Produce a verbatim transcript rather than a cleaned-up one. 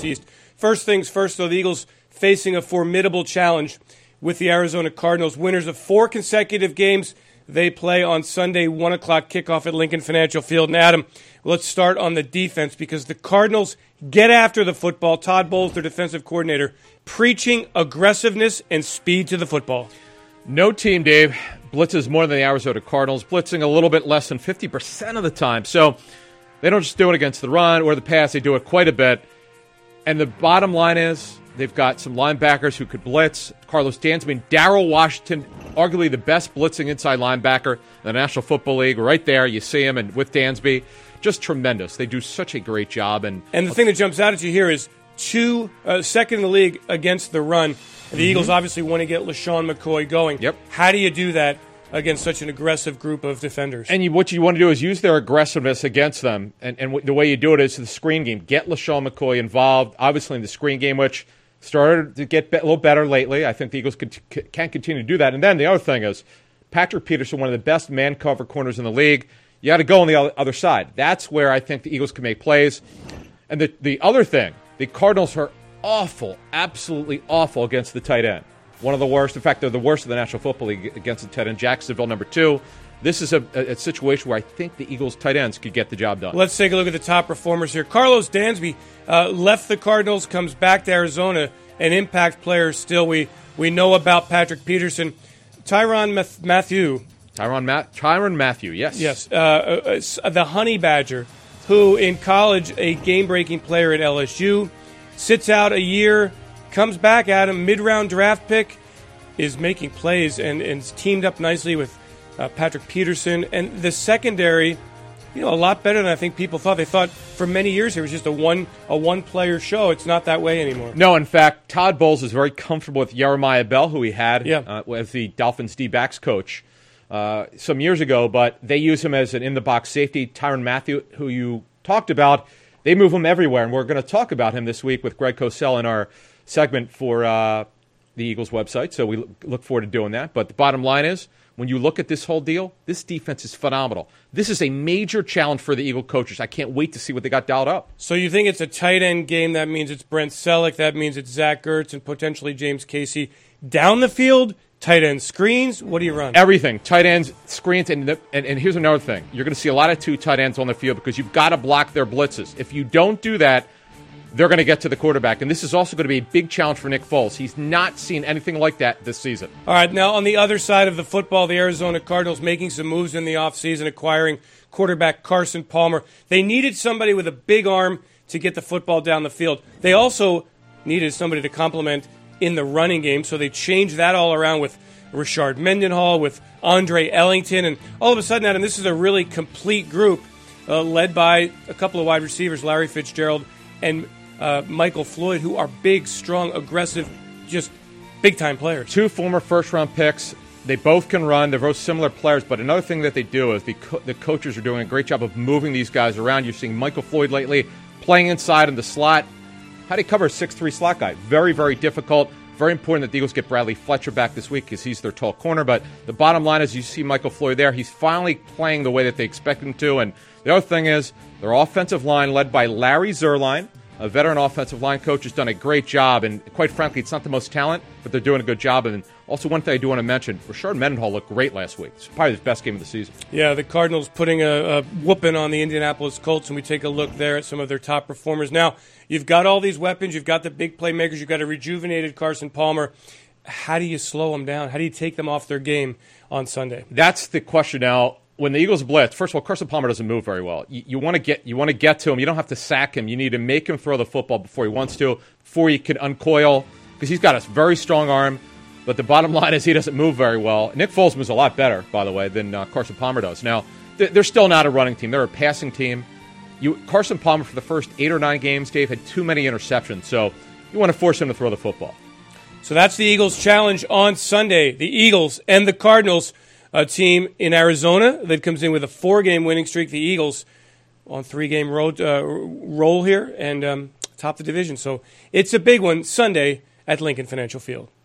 S East. First things first, though, the Eagles facing a formidable challenge with the Arizona Cardinals, winners of four consecutive games. They play on Sunday, one o'clock kickoff at Lincoln Financial Field. And Adam, let's start on the defense because the Cardinals get after the football. Todd Bowles, their defensive coordinator, preaching aggressiveness and speed to the football. No team, Dave, blitzes more than the Arizona Cardinals, blitzing a little bit less than fifty percent of the time. So they don't just do it against the run or the pass. They do it quite a bit. And the bottom line is they've got some linebackers who could blitz. Carlos Dansby, Darrell Washington, arguably the best blitzing inside linebacker in the National Football League. Right there, you see him, and with Dansby, just tremendous. They do such a great job. And and the thing that jumps out at you here is two uh, second in the league against the run. The mm-hmm. Eagles obviously want to get LaShawn McCoy going. Yep. How do you do that against such an aggressive group of defenders? And you, what you want to do is use their aggressiveness against them. And, and w- the way you do it is the screen game. Get LaShawn McCoy involved, obviously in the screen game, which started to get be- a little better lately. I think the Eagles can, c- can continue to do that. And then the other thing is Patrick Peterson, one of the best man-cover corners in the league. You got to go on the other side. That's where I think the Eagles can make plays. And the, the other thing, the Cardinals are awful, absolutely awful against the tight end. One of the worst. In fact, they're the worst of the National Football League against the tight end. Jacksonville, number two. This is a, a, a situation where I think the Eagles' tight ends could get the job done. Let's take a look at the top performers here. Carlos Dansby uh, left the Cardinals, comes back to Arizona, an impact player still. We we know about Patrick Peterson. Tyrann Mathieu. Tyrann, Ma- Tyrann Mathieu, yes. Yes. Uh, uh, the Honey Badger, who in college, a game-breaking player at L S U, sits out a year, comes back at him, mid-round draft pick, is making plays and, and is teamed up nicely with uh, Patrick Peterson. And the secondary, you know, a lot better than I think people thought. They thought for many years it was just a one a one-player show. It's not that way anymore. No, in fact, Todd Bowles is very comfortable with Jeremiah Bell, who he had yeah. uh, as the Dolphins D-backs coach uh, some years ago, but they use him as an in-the-box safety. Tyrann Mathieu, who you talked about, they move him everywhere, and we're going to talk about him this week with Greg Cosell in our segment for uh, the Eagles website, so we look forward to doing that. But the bottom line is, when you look at this whole deal, this defense is phenomenal. This is a major challenge for the Eagle coaches. I can't wait to see what they got dialed up. So you think it's a tight end game. That means it's Brent Selleck. That means it's Zach Ertz and potentially James Casey. Down the field, tight end screens. What do you run? Everything. Tight ends, screens, and, the, and, and here's another thing. You're going to see a lot of two tight ends on the field because you've got to block their blitzes. If you don't do that, they're going to get to the quarterback. And this is also going to be a big challenge for Nick Foles. He's not seen anything like that this season. All right, now on the other side of the football, the Arizona Cardinals making some moves in the offseason, acquiring quarterback Carson Palmer. They needed somebody with a big arm to get the football down the field. They also needed somebody to complement in the running game, so they changed that all around with Rashard Mendenhall, with Andre Ellington, and all of a sudden, Adam, this is a really complete group uh, led by a couple of wide receivers, Larry Fitzgerald and Uh, Michael Floyd, who are big, strong, aggressive, just big-time players. Two former first-round picks. They both can run. They're both similar players. But another thing that they do is the, co- the coaches are doing a great job of moving these guys around. You're seeing Michael Floyd lately playing inside in the slot. How do you cover a six three slot guy? Very, very difficult. Very important that the Eagles get Bradley Fletcher back this week because he's their tall corner. But the bottom line is you see Michael Floyd there. He's finally playing the way that they expect him to. And the other thing is their offensive line led by Larry Zerline, a veteran offensive line coach, has done a great job, and quite frankly, it's not the most talent, but they're doing a good job. And also, one thing I do want to mention, Rashard Mendenhall looked great last week. It's probably his best game of the season. Yeah, the Cardinals putting a, a whooping on the Indianapolis Colts, and we take a look there at some of their top performers. Now, you've got all these weapons, you've got the big playmakers, you've got a rejuvenated Carson Palmer. How do you slow them down? How do you take them off their game on Sunday? That's the question now. When the Eagles blitz, first of all, Carson Palmer doesn't move very well. You, you want to get you want to get to him. You don't have to sack him. You need to make him throw the football before he wants to, before he can uncoil, because he's got a very strong arm. But the bottom line is he doesn't move very well. Nick Foles moves a lot better, by the way, than uh, Carson Palmer does. Now, they're still not a running team. They're a passing team. You Carson Palmer, for the first eight or nine games, Dave, had too many interceptions. So you want to force him to throw the football. So that's the Eagles' challenge on Sunday. The Eagles and the Cardinals, a team in Arizona that comes in with a four-game winning streak. The Eagles on three-game road uh, roll here and um, top the division. So it's a big one Sunday at Lincoln Financial Field.